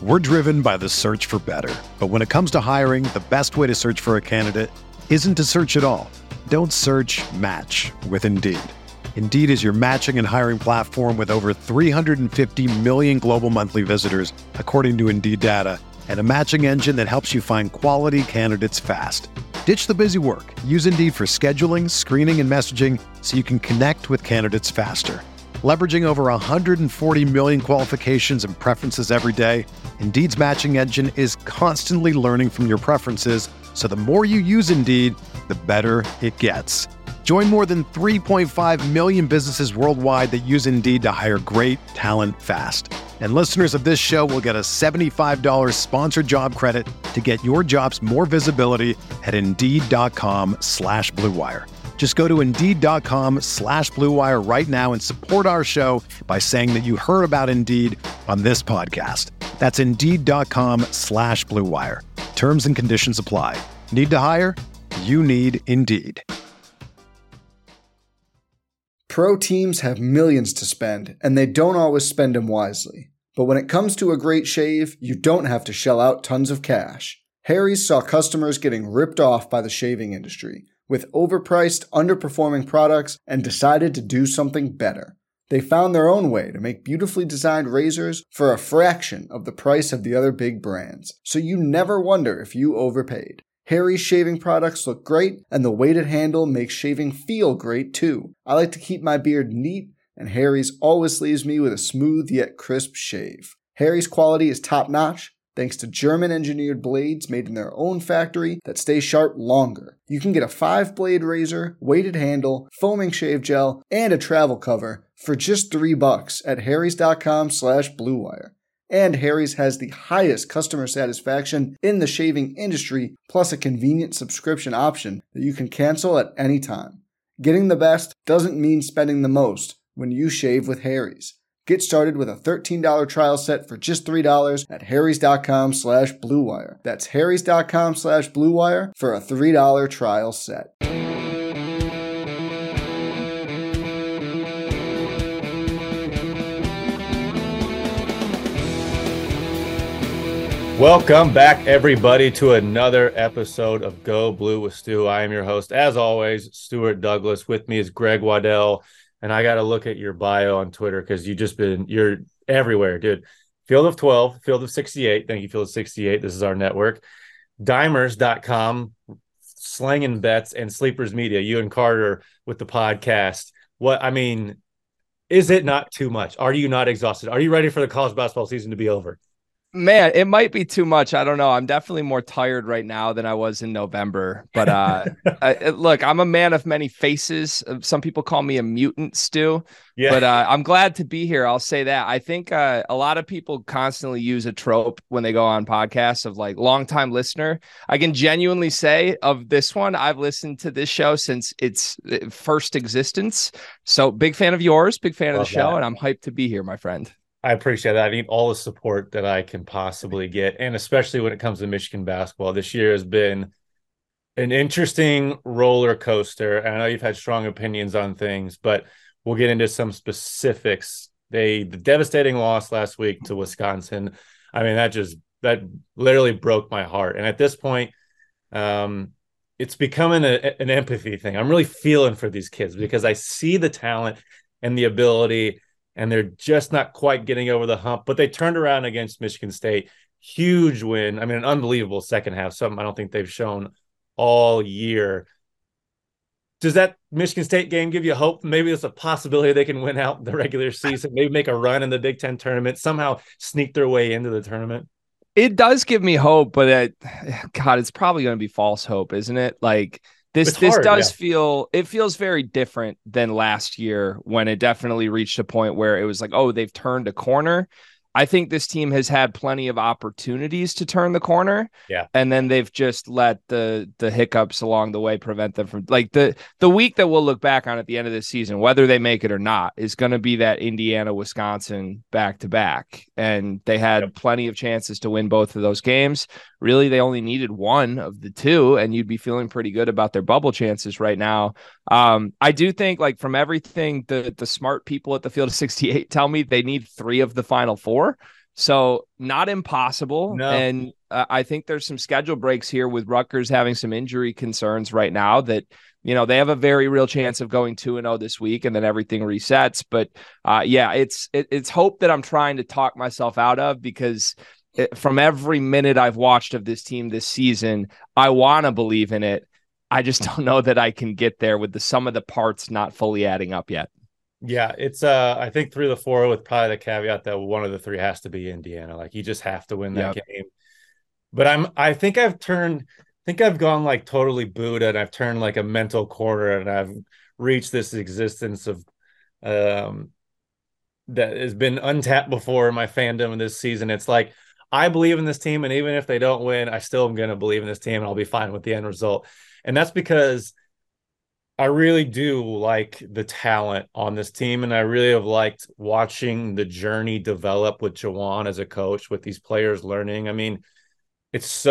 We're driven by the search for better. But when it comes to hiring, the best way to search for a candidate isn't to search at all. Don't search, match with Indeed. Indeed is your matching and hiring platform with over 350 million global monthly visitors, according to Indeed data, and a matching engine that helps you find quality candidates fast. Ditch the busy work. Use Indeed for scheduling, screening, and messaging so you can connect with candidates faster. Leveraging over 140 million qualifications and preferences every day, Indeed's matching engine is constantly learning from your preferences, so the more you use Indeed, the better it gets. Join more than 3.5 million businesses worldwide that use Indeed to hire great talent fast. And listeners of this show will get a $75 sponsored job credit to get your jobs more visibility at Indeed.com/Blue Wire. Just go to Indeed.com/Blue Wire right now and support our show by saying that you heard about Indeed on this podcast. That's Indeed.com/Blue Wire. Terms and conditions apply. Need to hire? You need Indeed. Pro teams have millions to spend, and they don't always spend them wisely. But when it comes to a great shave, you don't have to shell out tons of cash. Harry's saw customers getting ripped off by the shaving industry with overpriced, underperforming products and decided to do something better. They found their own way to make beautifully designed razors for a fraction of the price of the other big brands, so you never wonder if you overpaid. Harry's shaving products look great, and the weighted handle makes shaving feel great too. I like to keep my beard neat, and Harry's always leaves me with a smooth yet crisp shave. Harry's quality is top-notch, thanks to German-engineered blades made in their own factory that stay sharp longer. You can get a 5-blade razor, weighted handle, foaming shave gel, and a travel cover for just $3 at harrys.com/Blue Wire. And Harry's has the highest customer satisfaction in the shaving industry, plus a convenient subscription option that you can cancel at any time. Getting the best doesn't mean spending the most when you shave with Harry's. Get started with a $13 trial set for just $3 at harrys.com/Blue Wire. That's harrys.com/Blue Wire for a $3 trial set. Welcome back, everybody, to another episode of Go Blue with Stu. I am your host, as always, Stuart Douglas. With me is Greg Waddell, and I got to look at your bio on Twitter because you're everywhere, dude. Field of 12, Field of 68. Thank you, Field of 68. This is our network. Dimers.com, Slangin' Bets, and Sleepers Media. You and Carter with the podcast. Is it not too much? Are you not exhausted? Are you ready for the college basketball season to be over? Man, it might be too much. I don't know. I'm definitely more tired right now than I was in November. But look, I'm a man of many faces. Some people call me a mutant, Stu. Yeah. But I'm glad to be here. I'll say that. I think a lot of people constantly use a trope when they go on podcasts of like longtime listener. I can genuinely say of this one, I've listened to this show since its first existence. So big fan of yours, big fan of the show, and I'm hyped to be here, my friend. I appreciate that. I need all the support that I can possibly get, and especially when it comes to Michigan basketball. This year has been an interesting roller coaster, and I know you've had strong opinions on things, but we'll get into some specifics. The devastating loss last week to Wisconsin, I mean, that literally broke my heart. And at this point, it's becoming an empathy thing. I'm really feeling for these kids because I see the talent and the ability, and they're just not quite getting over the hump. But they turned around against Michigan State. Huge win. I mean, an unbelievable second half, something I don't think they've shown all year. Does that Michigan State game give you hope? Maybe there's a possibility they can win out the regular season, maybe make a run in the Big Ten tournament, somehow sneak their way into the tournament? It does give me hope, but it's probably going to be false hope, isn't it? Like, This feels very different than last year when it definitely reached a point where it was like, oh, they've turned a corner. I think this team has had plenty of opportunities to turn the corner. Yeah. And then they've just let the hiccups along the way prevent them from, like, the week that we'll look back on at the end of this season, whether they make it or not, is going to be that Indiana, Wisconsin back to back. And they had plenty of chances to win both of those games. Really, they only needed one of the two, and you'd be feeling pretty good about their bubble chances right now. I do think, like, from everything the smart people at the Field of 68 tell me, they need 3 of the final 4. So not impossible. No. And I think there's some schedule breaks here with Rutgers having some injury concerns right now that, they have a very real chance of going 2-0 this week and then everything resets. But it's hope that I'm trying to talk myself out of, because from every minute I've watched of this team this season, I want to believe in it. I just don't know that I can get there with the sum of the parts not fully adding up yet. Yeah, it's I think 3 of the 4, with probably the caveat that one of the 3 has to be Indiana. Like, you just have to win that game. But I think I've gone like totally Buddha, and I've turned like a mental corner, and I've reached this existence of that has been untapped before in my fandom in this season. It's like, I believe in this team, and even if they don't win, I still am going to believe in this team, and I'll be fine with the end result. And that's because I really do like the talent on this team, and I really have liked watching the journey develop with Juwan as a coach, with these players learning. I mean, it's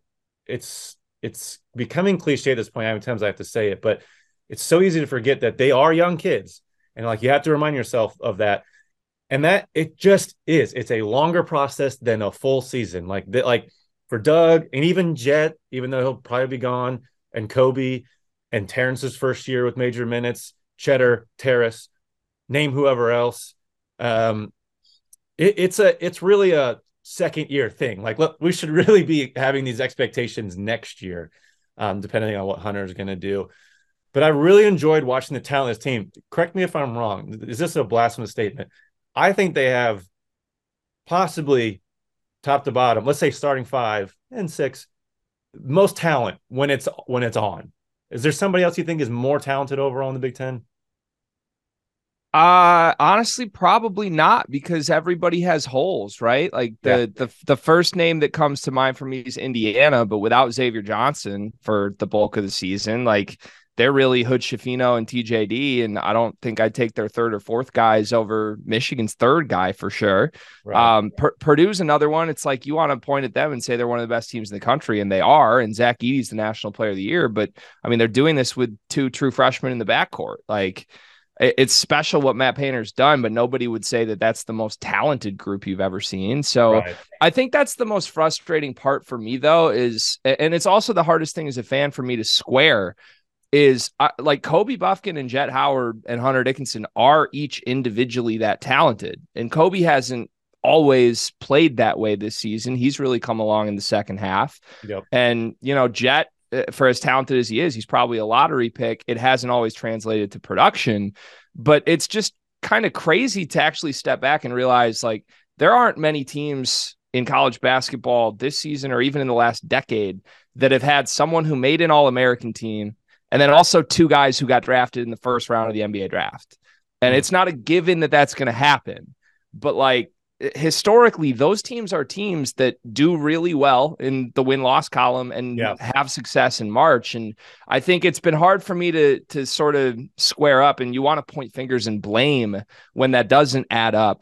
becoming cliche at this point. How many times I have to say it, but it's so easy to forget that they are young kids, and like, you have to remind yourself of that. And that it just is. It's a longer process than a full season. Like for Doug, and even Jet, even though he'll probably be gone, and Kobe, and Terrence's first year with major minutes, Cheddar, Terrace, name whoever else. It's really a second year thing. Like, look, we should really be having these expectations next year, depending on what Hunter's going to do. But I really enjoyed watching the talent of this team. Correct me if I'm wrong. Is this a blasphemous statement? I think they have possibly, top to bottom, let's say starting 5 and 6, most talent when it's on. Is there somebody else you think is more talented overall in the Big Ten? Honestly, probably not, because everybody has holes, right? Like the first name that comes to mind for me is Indiana, but without Xavier Johnson for the bulk of the season, like, they're really Hood Schifino and TJD, and I don't think I'd take their third or fourth guys over Michigan's third guy for sure. Right. Purdue's another one. It's like, you want to point at them and say they're one of the best teams in the country, and they are. And Zach Edey's the National Player of the Year, but I mean, they're doing this with 2 true freshmen in the backcourt. Like, it's special what Matt Painter's done, but nobody would say that that's the most talented group you've ever seen. So right. I think that's the most frustrating part for me, though, and it's also the hardest thing as a fan for me to square, is like Kobe Buffkin and Jet Howard and Hunter Dickinson are each individually that talented. And Kobe hasn't always played that way this season. He's really come along in the second half. Yep. And, Jet, for as talented as he is, he's probably a lottery pick. It hasn't always translated to production, but it's just kind of crazy to actually step back and realize, like, there aren't many teams in college basketball this season, or even in the last decade, that have had someone who made an All-American team, and then also 2 guys who got drafted in the first round of the NBA draft. And it's not a given that that's going to happen, but like, historically, those teams are teams that do really well in the win-loss column and have success in March. And I think it's been hard for me to sort of square up, and you want to point fingers and blame when that doesn't add up.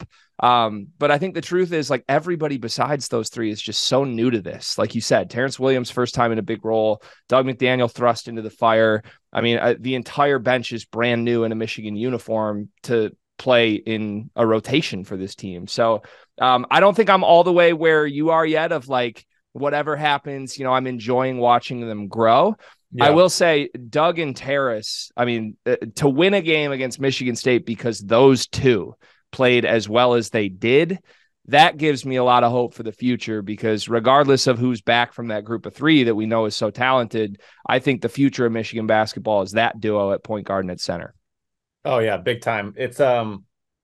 But I think the truth is, like, everybody besides those 3 is just so new to this. Like you said, Terrence Williams, first time in a big role, Doug McDaniel thrust into the fire. I mean, the entire bench is brand new in a Michigan uniform to play in a rotation for this team. So I don't think I'm all the way where you are yet, of like, whatever happens, I'm enjoying watching them grow. Yeah. I will say Doug and Terrace, I mean, to win a game against Michigan State because those 2 played as well as they did, that gives me a lot of hope for the future, because regardless of who's back from that group of 3 that we know is so talented, I think the future of Michigan basketball is that duo at point guard and at center. Oh yeah, big time. It's and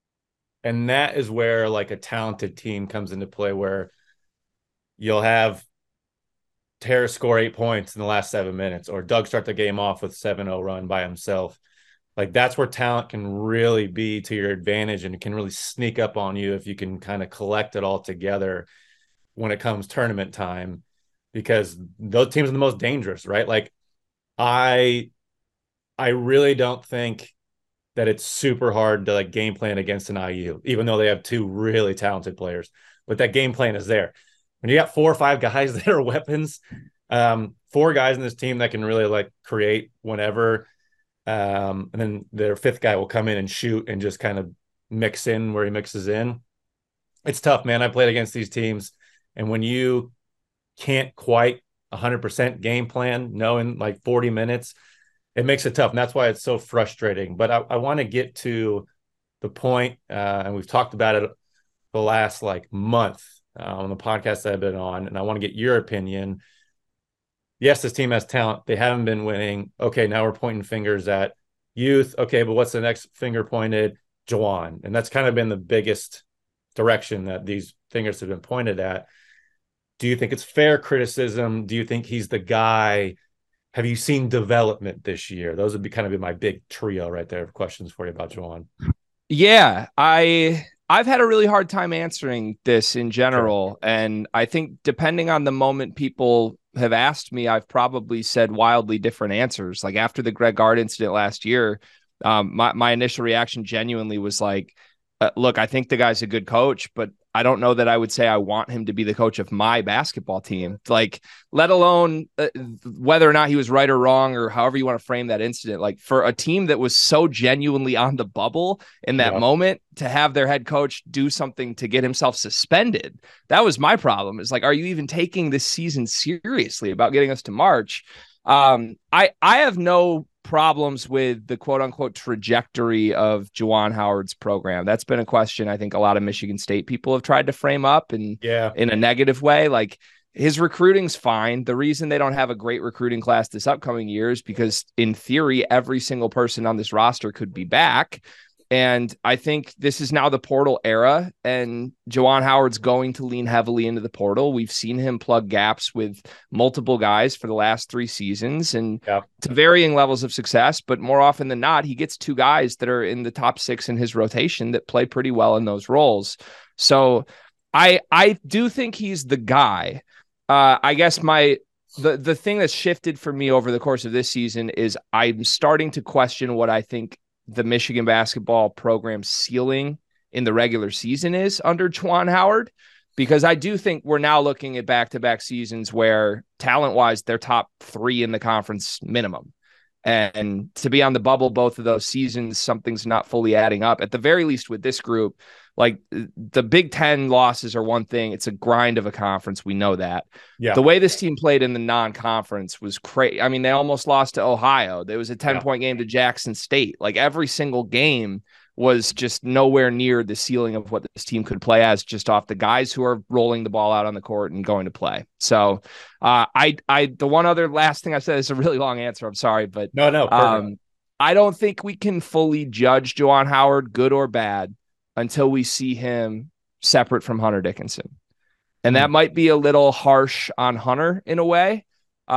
that is where like a talented team comes into play, where you'll have Terrace score 8 points in the last 7 minutes, or Doug start the game off with 7-0 run by himself. Like, that's where talent can really be to your advantage, and it can really sneak up on you if you can kind of collect it all together when it comes tournament time, because those teams are the most dangerous, right? Like, I really don't think that it's super hard to like game plan against an IU, even though they have 2 really talented players, but that game plan is there. When you got 4 or 5 guys that are weapons, 4 guys in this team that can really like create whenever, and then their 5th guy will come in and shoot and just kind of mix in where he mixes in. It's tough, man. I played against these teams, and when you can't quite 100% game plan, knowing like 40 minutes, it makes it tough. And that's why it's so frustrating. But I want to get to the point, and we've talked about it the last like month on the podcast that I've been on, and I want to get your opinion. Yes, this team has talent. They haven't been winning. Okay, now we're pointing fingers at youth. Okay, but what's the next finger pointed? Juwan. And that's kind of been the biggest direction that these fingers have been pointed at. Do you think it's fair criticism? Do you think he's the guy? Have you seen development this year? Those would be kind of my big trio right there of questions for you about Juwan. Yeah, I've had a really hard time answering this in general. And I think depending on the moment people have asked me, I've probably said wildly different answers. Like after the Greg Gard incident last year, my initial reaction genuinely was like, look, I think the guy's a good coach, but I don't know that I would say I want him to be the coach of my basketball team, like, let alone whether or not he was right or wrong or however you want to frame that incident. Like for a team that was so genuinely on the bubble in that moment, to have their head coach do something to get himself suspended, that was my problem. It's like, are you even taking this season seriously about getting us to March? I have no problems with the quote unquote trajectory of Juwan Howard's program. That's been a question I think a lot of Michigan State people have tried to frame up in a negative way. Like his recruiting's fine. The reason they don't have a great recruiting class this upcoming year is because in theory, every single person on this roster could be back. And I think this is now the portal era, and Juwan Howard's going to lean heavily into the portal. We've seen him plug gaps with multiple guys for the last 3 seasons and to varying levels of success. But more often than not, he gets 2 guys that are in the top 6 in his rotation that play pretty well in those roles. So I do think he's the guy. I guess the thing that's shifted for me over the course of this season is I'm starting to question what I think the Michigan basketball program ceiling in the regular season is under Juwan Howard, because I do think we're now looking at back-to-back seasons where talent-wise, they're top 3 in the conference minimum. And to be on the bubble both of those seasons, something's not fully adding up. At the very least with this group, like the Big Ten losses are one thing. It's a grind of a conference. We know that. The way this team played in the non-conference was crazy. I mean, they almost lost to Ohio. There was a 10-point game to Jackson State. Like every single game was just nowhere near the ceiling of what this team could play as, just off the guys who are rolling the ball out on the court and going to play. So the one other last thing I said is a really long answer. I'm sorry, but I don't think we can fully judge Juwan Howard, good or bad, until we see him separate from Hunter Dickinson. And that might be a little harsh on Hunter in a way.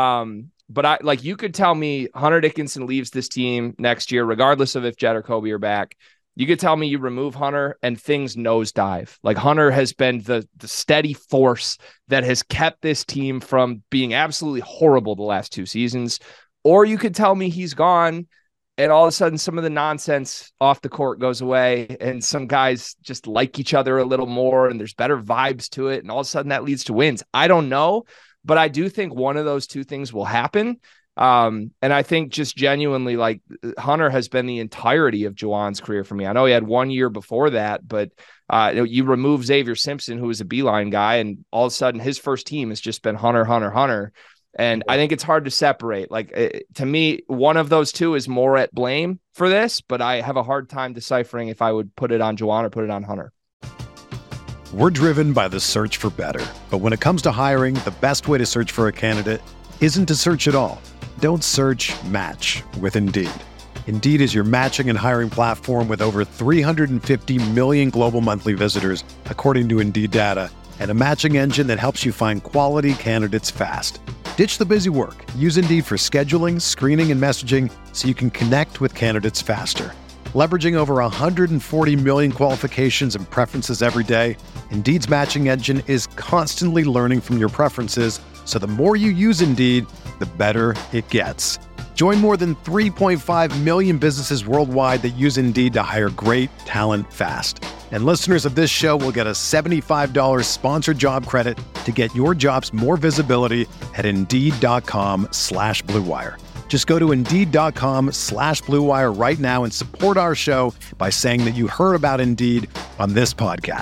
But you could tell me Hunter Dickinson leaves this team next year, regardless of if Jett or Kobe are back. You could tell me you remove Hunter and things nosedive. Like Hunter has been the steady force that has kept this team from being absolutely horrible the last 2 seasons. Or you could tell me he's gone and all of a sudden some of the nonsense off the court goes away and some guys just like each other a little more and there's better vibes to it. And all of a sudden that leads to wins. I don't know, but I do think one of those 2 things will happen. And I think just genuinely, like, Hunter has been the entirety of Juwan's career for me. I know he had 1 year before that, but you remove Xavier Simpson, who was a Beeline guy, and all of a sudden his first team has just been Hunter. And I think it's hard to separate. Like, to me, one of those 2 is more at blame for this, but I have a hard time deciphering if I would put it on Juwan or put it on Hunter. We're driven by the search for better. But when it comes to hiring, the best way to search for a candidate isn't to search at all. Don't search, match with Indeed. Indeed is your matching and hiring platform with over 350 million global monthly visitors, according to Indeed data, and a matching engine that helps you find quality candidates fast. Ditch the busy work. Use Indeed for scheduling, screening, and messaging so you can connect with candidates faster. Leveraging over 140 million qualifications and preferences every day, Indeed's matching engine is constantly learning from your preferences, so the more you use Indeed, the better it gets. Join more than 3.5 million businesses worldwide that use Indeed to hire great talent fast. And listeners of this show will get a $75 sponsored job credit to get your jobs more visibility at Indeed.com/Blue Wire. Just go to Indeed.com/Blue Wire right now and support our show by saying that you heard about Indeed on this podcast.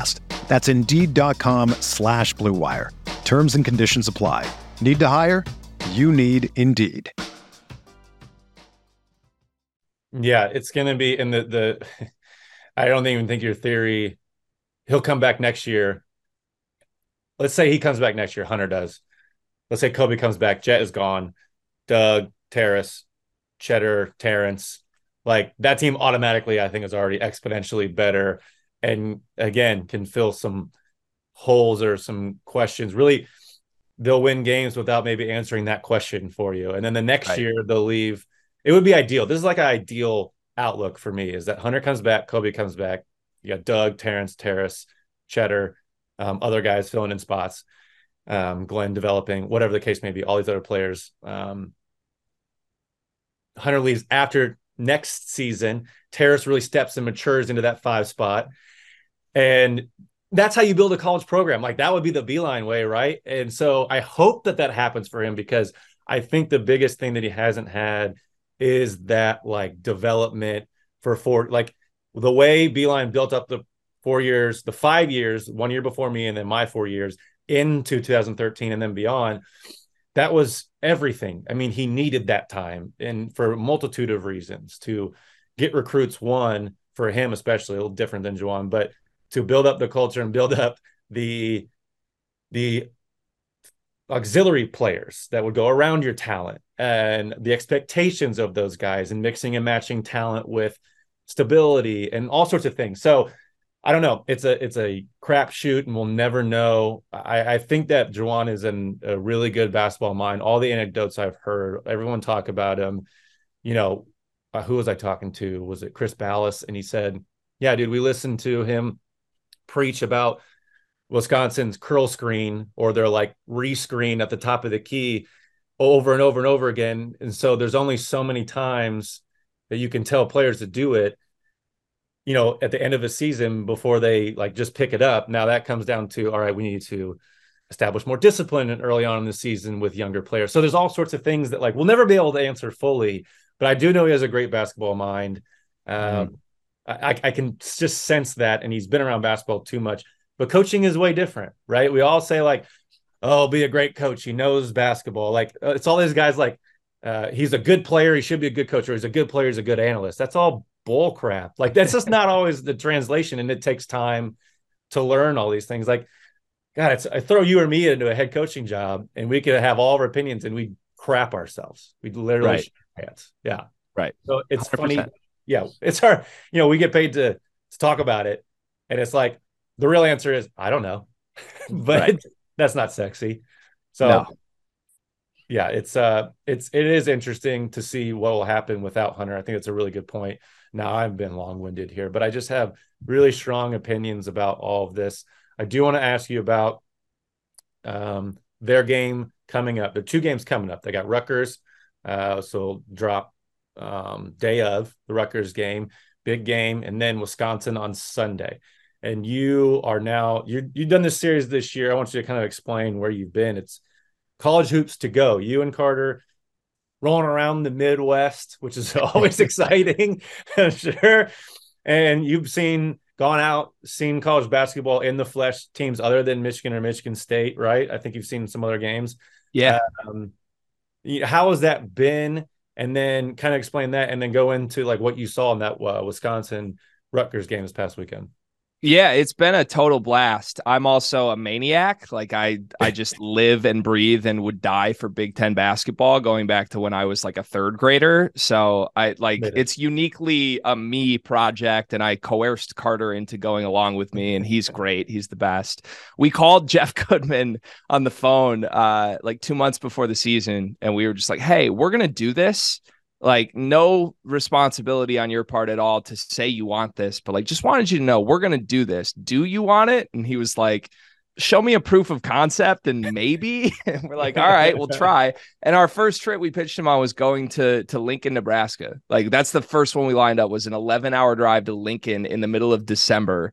That's Indeed.com/Blue Wire. Terms and conditions apply. Need to hire? You need Indeed. Yeah, it's going to be in the I don't even think your theory, he'll come back next year. Let's say he comes back next year, Hunter does. Let's say Kobe comes back, Jet is gone, Doug, Terrace, Cheddar, Terrence. Like that team automatically, I think, is already exponentially better. And again, can fill some holes or some questions. Really, they'll win games without maybe answering that question for you. And then the next year they'll leave. It would be ideal. This is like an ideal outlook for me, is that Hunter comes back, Kobe comes back. You got Doug, Terrence, Terrace, Cheddar, other guys filling in spots, Glenn developing, whatever the case may be, all these other players. Hunter leaves after next season. Terrace really steps and matures into that 5 spot. And that's how you build a college program. Like that would be the Beeline way, right? And so I hope that happens for him, because I think the biggest thing that he hasn't had is that like development for like the way Beeline built up the 4 years, the 5 years, 1 year before me, and then my 4 years into 2013 and then beyond. That was everything. I mean, he needed that time, and for a multitude of reasons, to get recruits, one, for him especially, a little different than Juwan, but to build up the culture and build up the auxiliary players that would go around your talent and the expectations of those guys, and mixing and matching talent with stability and all sorts of things. So I don't know. It's a crapshoot, and we'll never know. I think that Juwan is a really good basketball mind. All the anecdotes I've heard, everyone talk about him. You know, who was I talking to? Was it Chris Ballas? And he said, yeah, dude, we listened to him preach about Wisconsin's curl screen, or their like rescreen at the top of the key, over and over and over again. And so there's only so many times that you can tell players to do it, you know, at the end of a season before they like just pick it up. Now that comes down to, all right, we need to establish more discipline early on in the season with younger players. So there's all sorts of things that like we'll never be able to answer fully, but I do know he has a great basketball mind. I can just sense that, and he's been around basketball too much. But coaching is way different, right? We all say like, oh, be a great coach. He knows basketball. Like it's all these guys like, he's a good player, he should be a good coach, or he's a good player, he's a good analyst. That's all bull crap. Like that's just not always the translation, and it takes time to learn all these things. Like, God, I throw you or me into a head coaching job, and we could have all of our opinions, and we crap ourselves. We literally shit our pants. Yeah. Right. So it's 100%. funny. Yeah. It's hard. You know, we get paid to talk about it, and it's like, the real answer is, I don't know, but that's not sexy. So yeah, it is interesting to see what will happen without Hunter. I think it's a really good point. Now I've been long-winded here, but I just have really strong opinions about all of this. I do want to ask you about their game coming up. There are 2 games coming up. They got Rutgers, so drop day of the Rutgers game, big game, and then Wisconsin on Sunday. And you are now, you've done this series this year. I want you to kind of explain where you've been. It's College Hoops to Go. You and Carter rolling around the Midwest, which is always exciting, sure. And you've gone out, seen college basketball in the flesh, teams other than Michigan or Michigan State, right? I think you've seen some other games. Yeah. How has that been? And then kind of explain that, and then go into like what you saw in that Wisconsin Rutgers game this past weekend. Yeah, it's been a total blast. I'm also a maniac. Like I just live and breathe and would die for Big Ten basketball, going back to when I was like a 3rd grader. So it's uniquely a me project, and I coerced Carter into going along with me, and he's great. He's the best. We called Jeff Goodman on the phone like 2 months before the season, and we were just like, hey, we're going to do this. Like no responsibility on your part at all to say you want this, but like just wanted you to know we're going to do this. Do you want it? And he was like, show me a proof of concept and maybe. And we're like, all right, we'll try. And our first trip we pitched him on was going to Lincoln, Nebraska. Like that's the first one we lined up, was an 11-hour drive to Lincoln in the middle of December.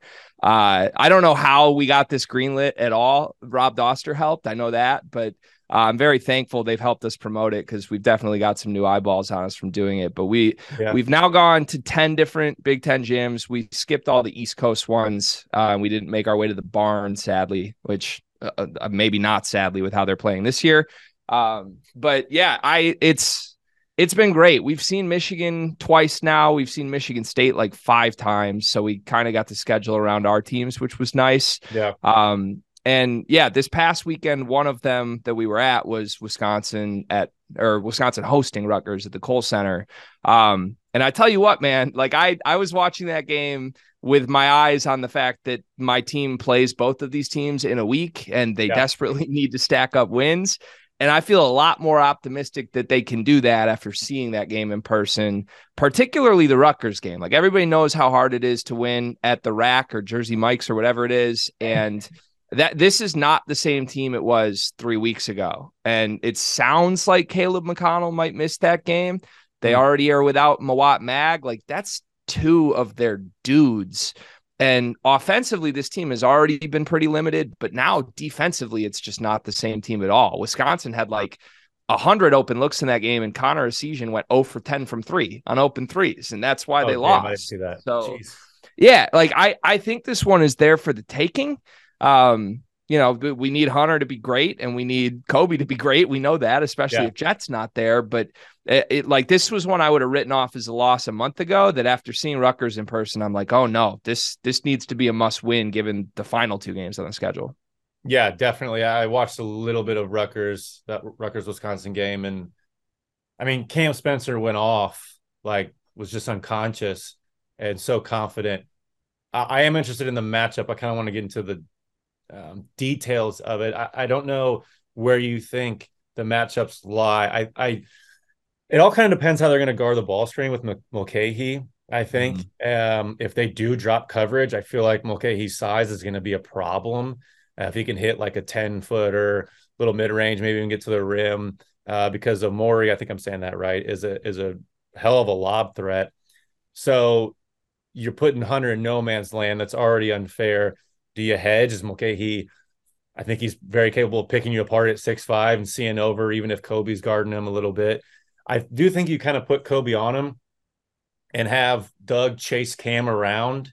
I don't know how we got this greenlit at all. Rob Doster helped. I know that, but I'm very thankful they've helped us promote it because we've definitely got some new eyeballs on us from doing it. But we've now gone to 10 different Big Ten gyms. We skipped all the East Coast ones. We didn't make our way to the barn, sadly, which maybe not sadly with how they're playing this year. But yeah, it's been great. We've seen Michigan twice now. We've seen Michigan State like 5 times. So we kind of got the schedule around our teams, which was nice. Yeah. And yeah, this past weekend, one of them that we were at was Wisconsin hosting Rutgers at the Kohl Center. And I tell you what, man, like I was watching that game with my eyes on the fact that my team plays both of these teams in a week and they desperately need to stack up wins. And I feel a lot more optimistic that they can do that after seeing that game in person, particularly the Rutgers game. Like everybody knows how hard it is to win at the Rack or Jersey Mike's or whatever it is. And that this is not the same team it was 3 weeks ago. And it sounds like Caleb McConnell might miss that game. They already are without Mawot Mag. Like that's 2 of their dudes. And offensively, this team has already been pretty limited, but now defensively, it's just not the same team at all. Wisconsin had like 100 open looks in that game, and Connor Essegian went 0 for 10 from 3 on open threes, and that's why they lost. I didn't see that. So, yeah, like I think this one is there for the taking. We need Hunter to be great and we need Kobe to be great. We know that, especially if Jet's not there. But like this was one I would have written off as a loss a month ago. That after seeing Rutgers in person, I'm like, oh no, this needs to be a must win given the final 2 games on the schedule. Yeah, definitely. I watched a little bit of that Rutgers Wisconsin game, and I mean Cam Spencer went off, like was just unconscious and so confident. I am interested in the matchup. I kind of want to get into the details of it. I don't know where you think the matchups lie. It all kind of depends how they're going to guard the ball screen with Mulcahy. I think if they do drop coverage, I feel like Mulcahy's size is going to be a problem. If he can hit like a 10-footer, little mid-range, maybe even get to the rim, because of Maury, I think I'm saying that right, is a hell of a lob threat. So you're putting Hunter in no man's land. That's already unfair. Do you hedge? Is Mulcahy? I think he's very capable of picking you apart at 6'5" and seeing over, even if Kobe's guarding him a little bit. I do think you kind of put Kobe on him and have Doug chase Cam around.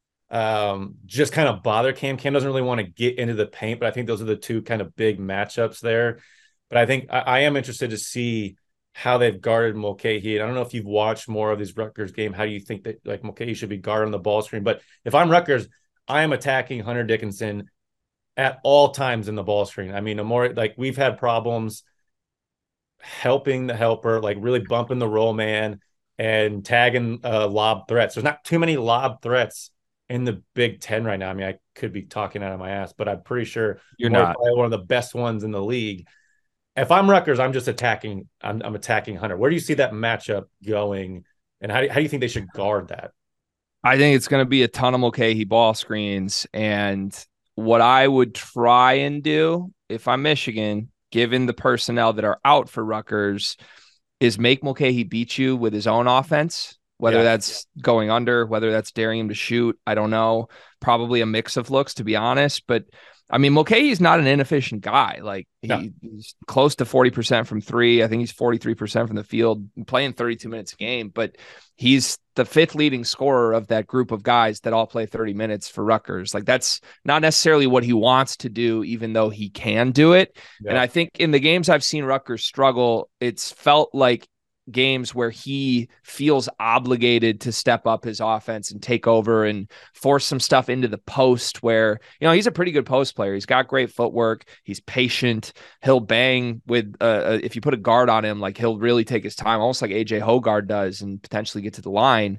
Just kind of bother Cam. Cam doesn't really want to get into the paint, but I think those are the 2 kind of big matchups there. But I think I am interested to see how they've guarded Mulcahy. And I don't know if you've watched more of this Rutgers game. How do you think that like Mulcahy should be guarding the ball screen? But if I'm Rutgers, I am attacking Hunter Dickinson at all times in the ball screen. I mean, we've had problems helping the helper, like really bumping the roll man and tagging lob threats. There's not too many lob threats in the Big Ten right now. I mean, I could be talking out of my ass, but I'm pretty sure you're not one of the best ones in the league. If I'm Rutgers, I'm just attacking. I'm attacking Hunter. Where do you see that matchup going, and how do you think they should guard that? I think it's going to be a ton of Mulcahy ball screens. And what I would try and do if I'm Michigan, given the personnel that are out for Rutgers, is make Mulcahy beat you with his own offense, whether that's going under, whether that's daring him to shoot. I don't know. Probably a mix of looks, to be honest. But I mean, Mulcahy is not an inefficient guy. Like he's close to 40% from 3. I think he's 43% from the field, playing 32 minutes a game, but he's the 5th leading scorer of that group of guys that all play 30 minutes for Rutgers. Like that's not necessarily what he wants to do, even though he can do it. Yeah. And I think in the games I've seen Rutgers struggle, it's felt like games where he feels obligated to step up his offense and take over and force some stuff into the post where, he's a pretty good post player. He's got great footwork. He's patient. He'll bang with, if you put a guard on him, like he'll really take his time, almost like AJ Hoggard does, and potentially get to the line.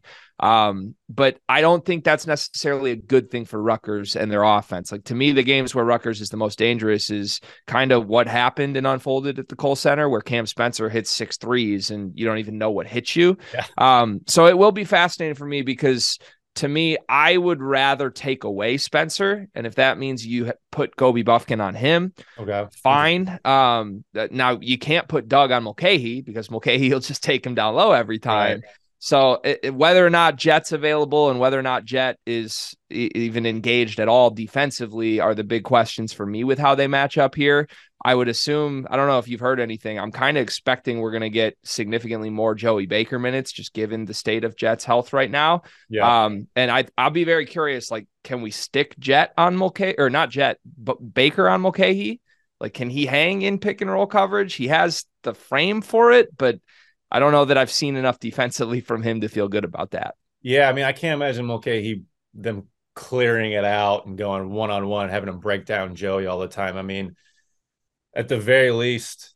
But I don't think that's necessarily a good thing for Rutgers and their offense. Like to me, the games where Rutgers is the most dangerous is kind of what happened and unfolded at the Kohl Center, where Cam Spencer hits 6 threes and you don't even know what hit you. Yeah. So it will be fascinating for me because to me, I would rather take away Spencer. And if that means you put Kobe Buffkin on him, fine. Now you can't put Doug on Mulcahy because Mulcahy will just take him down low every time. Right. So whether or not Jet's available and whether or not Jet is even engaged at all defensively are the big questions for me with how they match up here. I would assume, I don't know if you've heard anything, I'm kind of expecting we're going to get significantly more Joey Baker minutes just given the state of Jet's health right now. Yeah. And I'll be very curious, like, can we stick Jet on Mulcahy, or not Jet, but Baker on Mulcahy? Like, can he hang in pick and roll coverage? He has the frame for it, but I don't know that I've seen enough defensively from him to feel good about that. Yeah, I mean, I can't imagine Mulcahy them clearing it out and going one-on-one, having him break down Joey all the time. I mean, at the very least,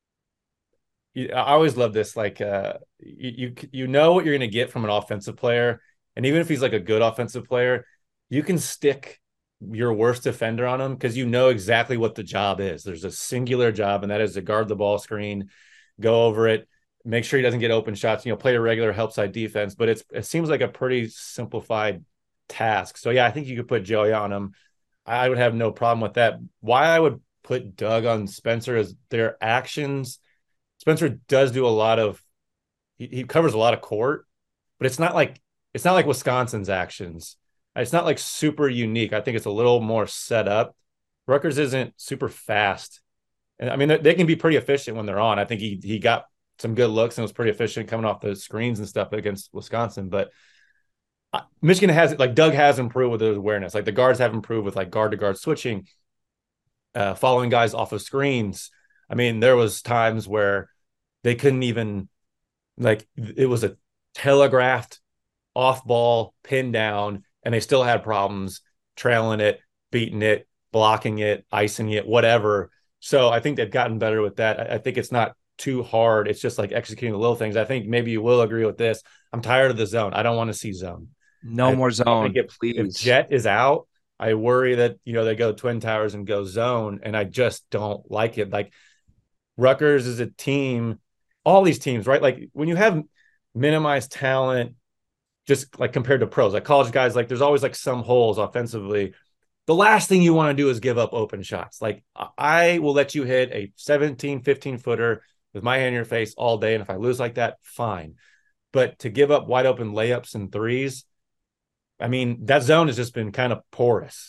I always love this. Like, you know what you're going to get from an offensive player, and even if he's like a good offensive player, you can stick your worst defender on him because you know exactly what the job is. There's a singular job, and that is to guard the ball screen, go over it, make sure he doesn't get open shots, play a regular help side defense, but it seems like a pretty simplified task. So yeah, I think you could put Joey on him. I would have no problem with that. Why I would put Doug on Spencer is their actions. Spencer does do a lot of, he covers a lot of court, but it's not like Wisconsin's actions. It's not like super unique. I think it's a little more set up. Rutgers isn't super fast. And I mean, they can be pretty efficient when they're on. I think he got some good looks and was pretty efficient coming off the screens and stuff against Wisconsin. But Michigan has, like, Doug has improved with his awareness. Like, the guards have improved with like guard to guard switching, following guys off of screens. I mean, there was times where they couldn't even, like, it was a telegraphed off ball pin down and they still had problems trailing it, beating it, blocking it, icing it, whatever. So I think they've gotten better with that. I think it's not too hard. It's just like executing the little things. I think maybe you will agree with this. I'm tired of the zone. I don't want to see zone. No more zone. If Jet is out, I worry that, they go Twin Towers and go zone. And I just don't like it. Like, Rutgers is a team, all these teams, right? Like, when you have minimized talent, just like compared to pros, like college guys, like there's always like some holes offensively. The last thing you want to do is give up open shots. Like, I will let you hit a 17, 15 footer with my hand in your face all day. And if I lose like that, fine. But to give up wide open layups and threes, I mean, that zone has just been kind of porous.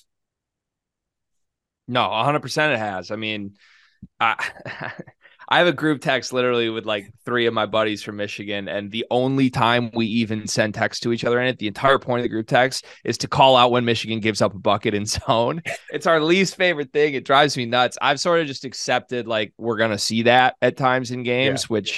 No, 100% it has. I mean, I have a group text literally with like 3 of my buddies from Michigan, and the only time we even send text to each other in it, the entire point of the group text is to call out when Michigan gives up a bucket in zone. It's our least favorite thing. It drives me nuts. I've sort of just accepted like we're going to see that at times in games, which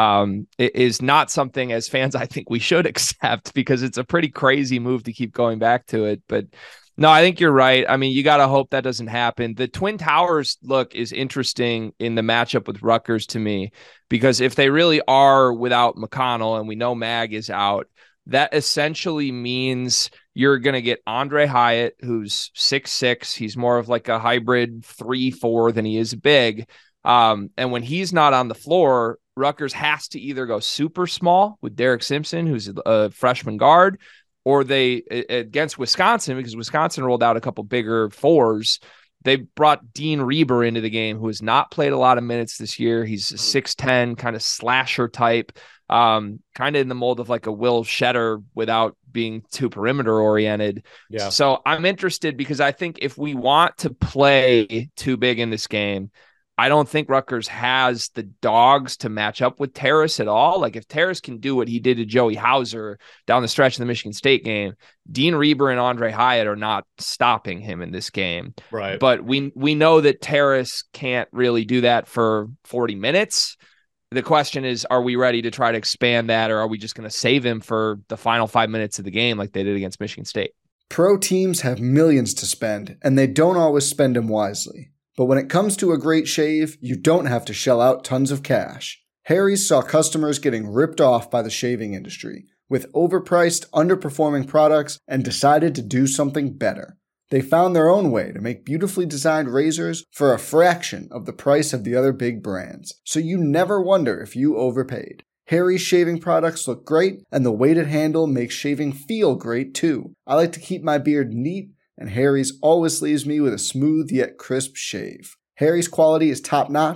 it is not something as fans I think we should accept because it's a pretty crazy move to keep going back to it. But no, I think you're right. I mean, you got to hope that doesn't happen. The Twin Towers look is interesting in the matchup with Rutgers to me, because if they really are without McConnell and we know Mag is out, that essentially means you're going to get Andre Hyatt, who's 6'6". He's more of like a hybrid 3-4 than he is big. And when he's not on the floor, Rutgers has to either go super small with Derek Simpson, who's a freshman guard, or they, against Wisconsin, because Wisconsin rolled out a couple bigger 4s, they brought Dean Reber into the game, who has not played a lot of minutes this year. He's a 6'10", kind of slasher type, kind of in the mold of like a Will Shetter without being too perimeter oriented. Yeah. So I'm interested because I think if we want to play too big in this game, I don't think Rutgers has the dogs to match up with Terrace at all. Like, if Terrace can do what he did to Joey Hauser down the stretch in the Michigan State game, Dean Reber and Andre Hyatt are not stopping him in this game. Right. But we know that Terrace can't really do that for 40 minutes. The question is, are we ready to try to expand that, or are we just going to save him for the final 5 minutes of the game like they did against Michigan State? Pro teams have millions to spend, and they don't always spend them wisely. But when it comes to a great shave, you don't have to shell out tons of cash. Harry's saw customers getting ripped off by the shaving industry with overpriced, underperforming products and decided to do something better. They found their own way to make beautifully designed razors for a fraction of the price of the other big brands, so you never wonder if you overpaid. Harry's shaving products look great, and the weighted handle makes shaving feel great too. I like to keep my beard neat, and Harry's always leaves me with a smooth yet crisp shave. Harry's quality is top-notch.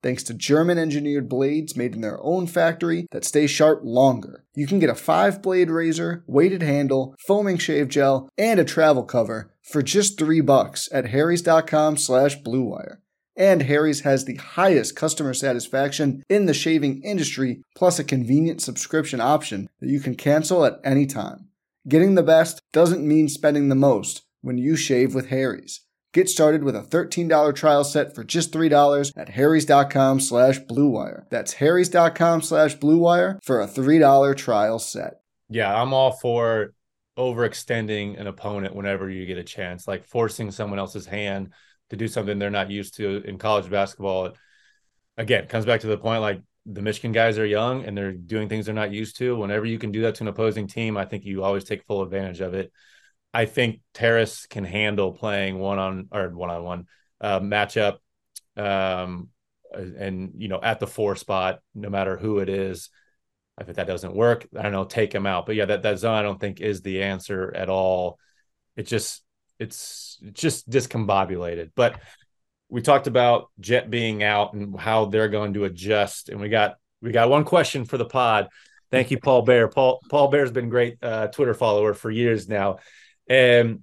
thanks to German-engineered blades made in their own factory that stay sharp longer. You can get a 5-blade razor, weighted handle, foaming shave gel, and a travel cover for just $3 at harrys.com/bluewire. And Harry's has the highest customer satisfaction in the shaving industry, plus a convenient subscription option that you can cancel at any time. Getting the best doesn't mean spending the most when you shave with Harry's. Get started with a $13 trial set for just $3 at harrys.com/bluewire. That's harrys.com/bluewire for a $3 trial set. Yeah, I'm all for overextending an opponent whenever you get a chance, like forcing someone else's hand to do something they're not used to in college basketball. Again, it comes back to the point, like, the Michigan guys are young and they're doing things they're not used to. Whenever you can do that to an opposing team, I think you always take full advantage of it. I think Terrace can handle playing one-on-one matchup, and at the 4 spot, no matter who it is. If that doesn't work, I don't know, take him out. But yeah, that zone I don't think is the answer at all. It's just discombobulated. But we talked about Jet being out and how they're going to adjust, and we got one question for the pod. Thank you, Paul Bear. Paul Bear's been a great Twitter follower for years now. And,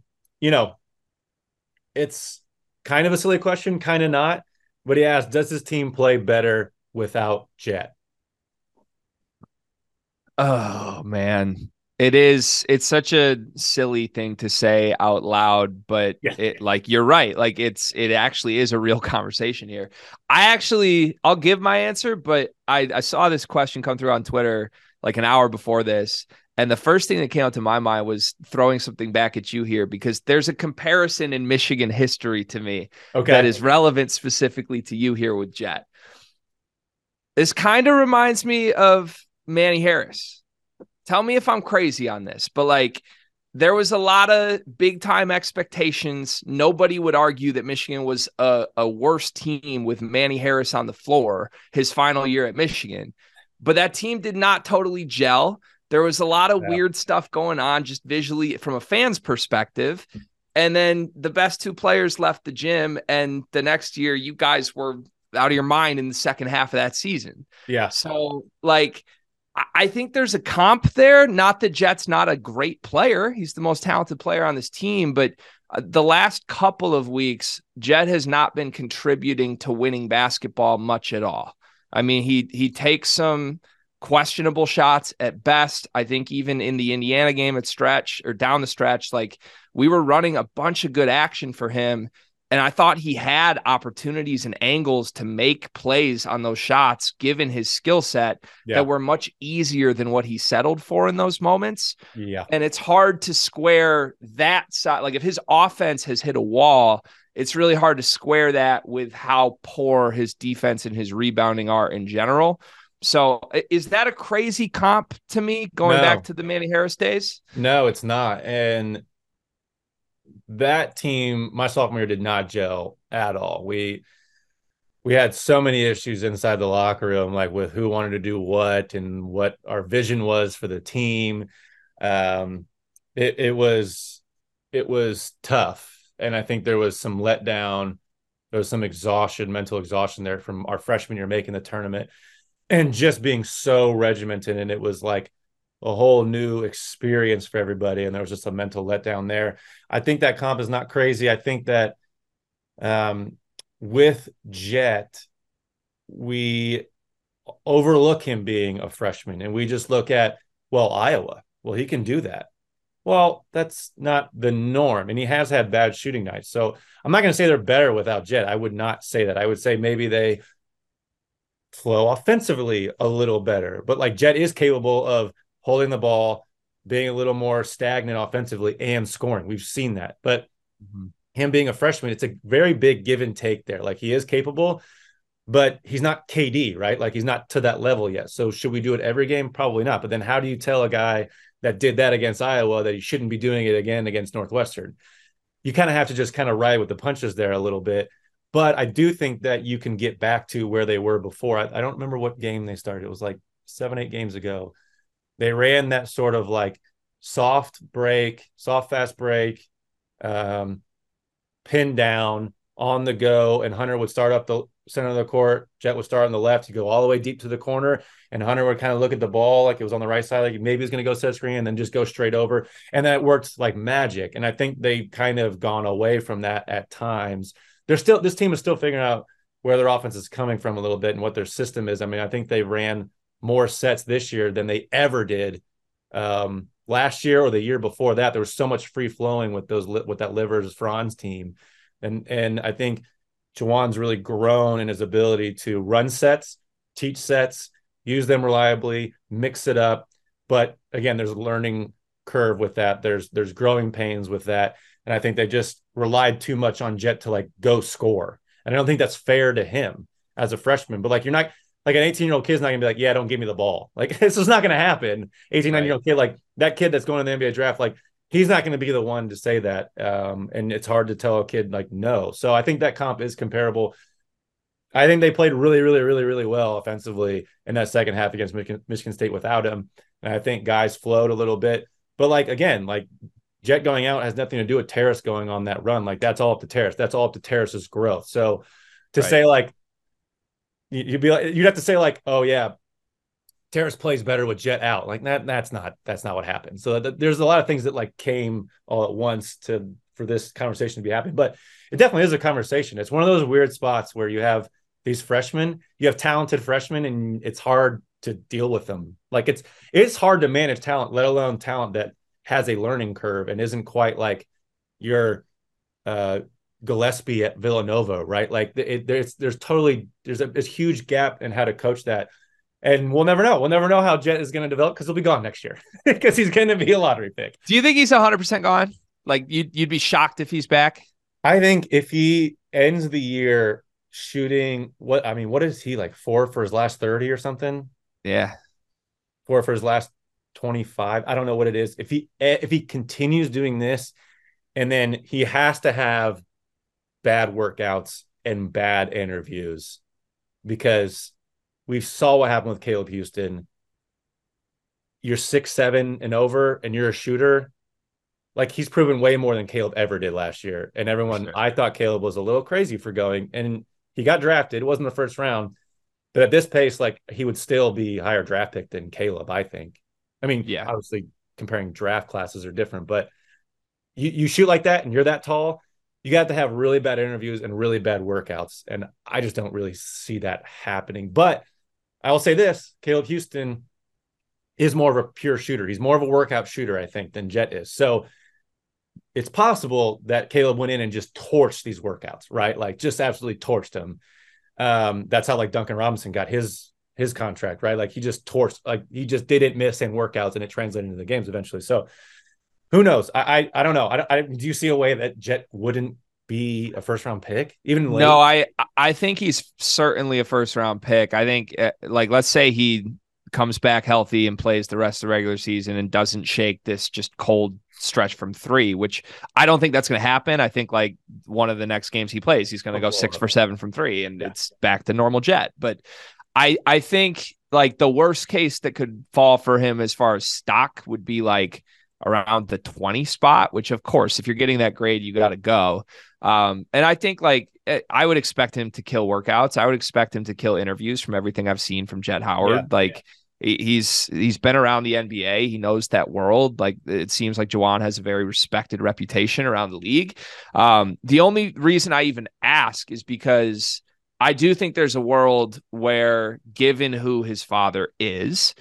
it's kind of a silly question, kind of not. But he asked, does his team play better without Jet? Oh, man. It's such a silly thing to say out loud, but you're right. Like it actually is a real conversation here. I'll give my answer, but I saw this question come through on Twitter like an hour before this. And the first thing that came out to my mind was throwing something back at you here, because there's a comparison in Michigan history to me that is relevant specifically to you here with Jet. This kind of reminds me of Manny Harris. Tell me if I'm crazy on this, but like there was a lot of big time expectations. Nobody would argue that Michigan was a worse team with Manny Harris on the floor his final year at Michigan, but that team did not totally gel. There was a lot of weird stuff going on just visually from a fan's perspective. And then the best 2 players left the gym, and the next year you guys were out of your mind in the second half of that season. Yeah. So like, I think there's a comp there. Not that Jet's not a great player. He's the most talented player on this team, but the last couple of weeks, Jet has not been contributing to winning basketball much at all. I mean, he takes some questionable shots at best. I think even in the Indiana game at stretch or down the stretch, like we were running a bunch of good action for him. And I thought he had opportunities and angles to make plays on those shots, given his skill set, that were much easier than what he settled for in those moments. Yeah. And it's hard to square that side. Like if his offense has hit a wall, it's really hard to square that with how poor his defense and his rebounding are in general. So is that a crazy comp to me going back to the Manny Harris days? No, it's not. And that team, my sophomore year, did not gel at all. We had so many issues inside the locker room, like with who wanted to do what and what our vision was for the team. It was tough. And I think there was some letdown. There was some exhaustion, mental exhaustion there from our freshman year making the tournament and just being so regimented. And it was like a whole new experience for everybody. And there was just a mental letdown there. I think that comp is not crazy. I think that with Jet, we overlook him being a freshman and we just look at, well, Iowa, well, he can do that. Well, that's not the norm. And he has had bad shooting nights. So I'm not going to say they're better without Jet. I would not say that. I would say maybe they flow offensively a little better. But like Jet is capable of holding the ball, being a little more stagnant offensively and scoring. We've seen that. But him being a freshman, it's a very big give and take there. Like he is capable, but he's not KD, right? Like he's not to that level yet. So should we do it every game? Probably not. But then how do you tell a guy that did that against Iowa that he shouldn't be doing it again against Northwestern? You kind of have to just kind of ride with the punches there a little bit. But I do think that you can get back to where they were before. I don't remember what game they started. It was like 7-8 games ago. They ran that sort of like soft, fast break, pin down, on the go, and Hunter would start up the center of the court. Jet would start on the left. He'd go all the way deep to the corner, and Hunter would kind of look at the ball like it was on the right side, like maybe he's going to go set screen and then just go straight over. And that worked like magic. And I think they've kind of gone away from that at times. This team is still figuring out where their offense is coming from a little bit and what their system is. I mean, I think they ran more sets this year than they ever did last year or the year before that. There was so much free flowing with that Livers Franz team. And I think Juwan's really grown in his ability to run sets, teach sets, use them reliably, mix it up. But again, there's a learning curve with that. There's growing pains with that. And I think they just relied too much on Jet to like go score. And I don't think that's fair to him as a freshman. But like, you're not like an 18-year-old kid's not gonna be like, yeah, don't give me the ball. Like, this is not gonna happen. 18, 19-year-old kid, like that kid that's going to the NBA draft, like he's not going to be the one to say that. And it's hard to tell a kid like no. So I think that comp is comparable. I think they played really, really, really, really well offensively in that second half against Michigan State without him. And I think guys flowed a little bit. But like, again, like Jet going out has nothing to do with Terrace going on that run. Like that's all up to Terrace. That's all up to Terrace's growth. So to say like, you'd have to say like, oh yeah, Terrace plays better with Jet out. Like that's not what happened. So there's a lot of things that like came all at once for this conversation to be happening, but it definitely is a conversation. It's one of those weird spots where you have these freshmen, you have talented freshmen, and it's hard to deal with them. Like it's hard to manage talent, let alone talent that has a learning curve and isn't quite like your Gillespie at Villanova, right? Like there's a huge gap in how to coach that. And we'll never know. We'll never know how Jet is going to develop because he'll be gone next year because he's going to be a lottery pick. Do you think he's 100% gone? Like you'd be shocked if he's back? I think if he ends the year shooting, what is he like 4 for his last 30 or something? Yeah. 4 for his last 25. I don't know what it is. If he continues doing this, and then he has to have bad workouts and bad interviews, because we saw what happened with Caleb Houston. You're 6'7" and over, and you're a shooter. Like, he's proven way more than Caleb ever did last year. And everyone, I thought Caleb was a little crazy for going, and he got drafted. It wasn't the first round, but at this pace, like, he would still be higher draft pick than Caleb, I think. I mean, yeah, obviously comparing draft classes are different, but you shoot like that and you're that tall, you got to have really bad interviews and really bad workouts. And I just don't really see that happening. But I will say this, Caleb Houston is more of a pure shooter. He's more of a workout shooter, I think, than Jet is. So it's possible that Caleb went in and just torched these workouts, right? Like, just absolutely torched them. That's how like Duncan Robinson got his contract, right? Like, he just torched, like, he just didn't miss in workouts, and it translated into the games eventually. So who knows? I don't know. Do you see a way that Jet wouldn't be a first round pick even late? No, I think he's certainly a first round pick. I think like, let's say he comes back healthy and plays the rest of the regular season and doesn't shake this just cold stretch from 3, which I don't think that's going to happen. I think like one of the next games he plays, he's going to go 6 for 7 from 3, and it's back to normal Jet. But I think like the worst case that could fall for him as far as stock would be like around the 20 spot, which of course, if you're getting that grade, you got to go. And I think like I would expect him to kill workouts. I would expect him to kill interviews from everything I've seen from Jet Howard. He's been around the NBA. He knows that world. Like, it seems like Juwan has a very respected reputation around the league. The only reason I even ask is because I do think there's a world where, given who his father is,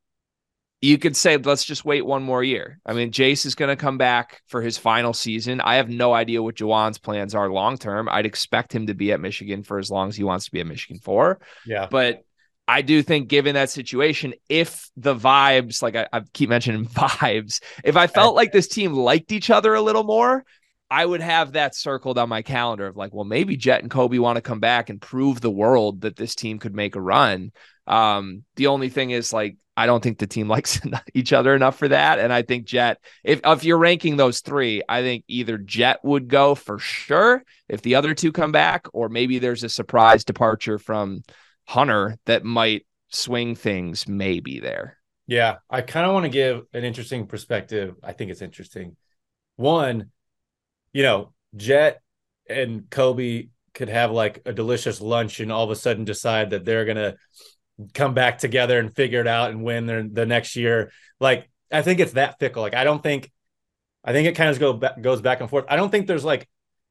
you could say, let's just wait one more year. I mean, Jace is going to come back for his final season. I have no idea what Juwan's plans are long-term. I'd expect him to be at Michigan for as long as he wants to be at Michigan for. Yeah. But I do think, given that situation, if the vibes, like I keep mentioning vibes, if I felt like this team liked each other a little more, I would have that circled on my calendar of like, well, maybe Jet and Kobe want to come back and prove the world that this team could make a run. The only thing is, like, I don't think the team likes each other enough for that. And I think Jet, if you're ranking those 3, I think either Jet would go for sure if the other 2 come back, or maybe there's a surprise departure from Hunter that might swing things maybe there. Yeah, I kind of want to give an interesting perspective. I think it's interesting. One, Jet and Kobe could have like a delicious lunch and all of a sudden decide that they're going to come back together and figure it out and win the next year. Like, I think it's that fickle. Like, I think it kind of goes back and forth. I don't think there's like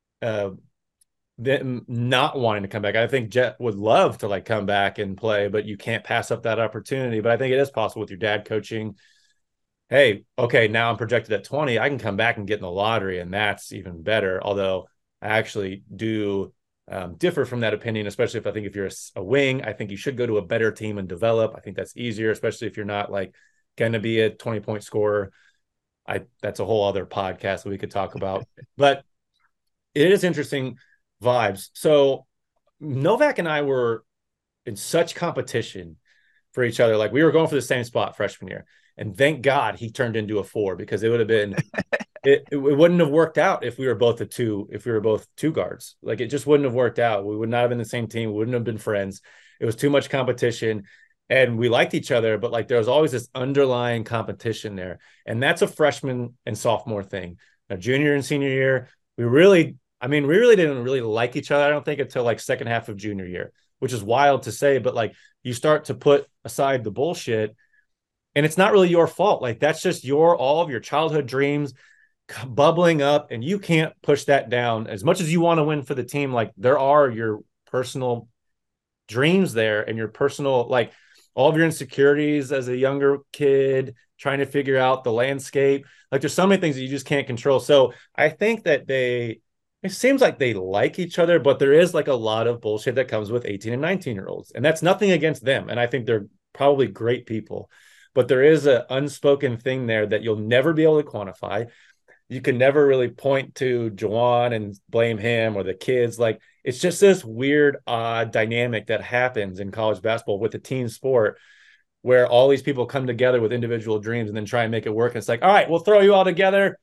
them not wanting to come back. I think Jet would love to like come back and play, but you can't pass up that opportunity. But I think it is possible with your dad coaching. Hey, okay, now I'm projected at 20. I can come back and get in the lottery, and that's even better. Although I actually do differ from that opinion, especially if you're a wing, I think you should go to a better team and develop. I think that's easier, especially if you're not like going to be a 20-point scorer. That's a whole other podcast that we could talk about, but it is interesting vibes. So Novak and I were in such competition for each other. Like, we were going for the same spot freshman year, and thank God he turned into a 4, because it would have been, it wouldn't have worked out if we were both two guards. Like, it just wouldn't have worked out. We would not have been the same team. We wouldn't have been friends. It was too much competition, and we liked each other, but like there was always this underlying competition there. And that's a freshman and sophomore thing. Now, junior and senior year, we really didn't really like each other, I don't think, until like second half of junior year, which is wild to say, but like you start to put aside the bullshit, and it's not really your fault. Like, that's just all of your childhood dreams bubbling up, and you can't push that down as much as you want to win for the team. Like, there are your personal dreams there, and your personal, like, all of your insecurities as a younger kid trying to figure out the landscape. Like, there's so many things that you just can't control. So I think that it seems like they like each other, but there is like a lot of bullshit that comes with 18 and 19-year-olds. And that's nothing against them. And I think they're probably great people, but there is an unspoken thing there that you'll never be able to quantify. You can never really point to Juwan and blame him or the kids. Like, it's just this weird, odd dynamic that happens in college basketball with a team sport, where all these people come together with individual dreams and then try and make it work. And it's like, all right, we'll throw you all together.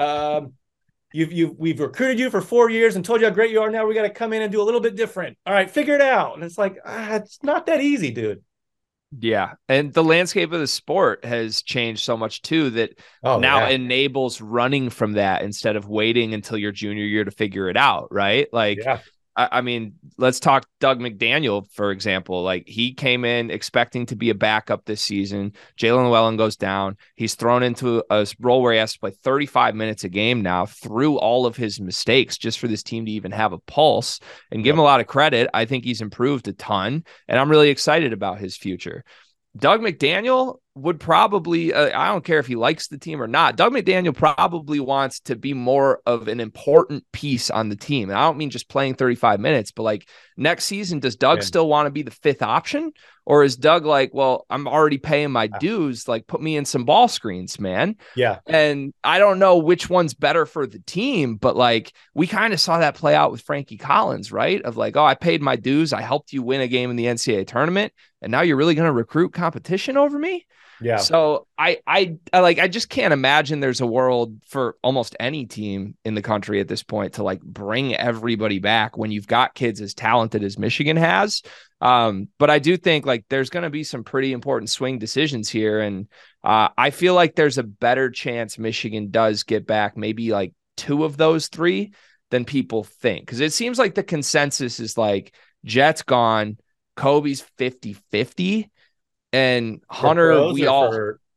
We've recruited you for 4 years and told you how great you are. Now we got to come in and do a little bit different. All right, figure it out. And it's like, it's not that easy, dude. Yeah. And the landscape of the sport has changed so much too, that now enables running from that instead of waiting until your junior year to figure it out. Right. Like, I mean, let's talk Doug McDaniel, for example. Like, he came in expecting to be a backup this season. Jalen Llewellyn goes down. He's thrown into a role where he has to play 35 minutes a game now through all of his mistakes just for this team to even have a pulse. And give him a lot of credit. I think he's improved a ton, and I'm really excited about his future. Doug McDaniel would probably, I don't care if he likes the team or not, Doug McDaniel probably wants to be more of an important piece on the team. And I don't mean just playing 35 minutes, but like next season, does Doug still want to be the 5th option? Or is Doug like, well, I'm already paying my dues, like put me in some ball screens, man. Yeah. And I don't know which one's better for the team, but like we kind of saw that play out with Frankie Collins, right? Of like, oh, I paid my dues. I helped you win a game in the NCAA tournament. And now you're really going to recruit competition over me? Yeah. So I just can't imagine there's a world for almost any team in the country at this point to like bring everybody back when you've got kids as talented as Michigan has. But I do think like there's going to be some pretty important swing decisions here. And I feel like there's a better chance Michigan does get back maybe like 2 of those 3 than people think. Because it seems like the consensus is like Jet's gone, Kobe's 50-50. And Hunter, we all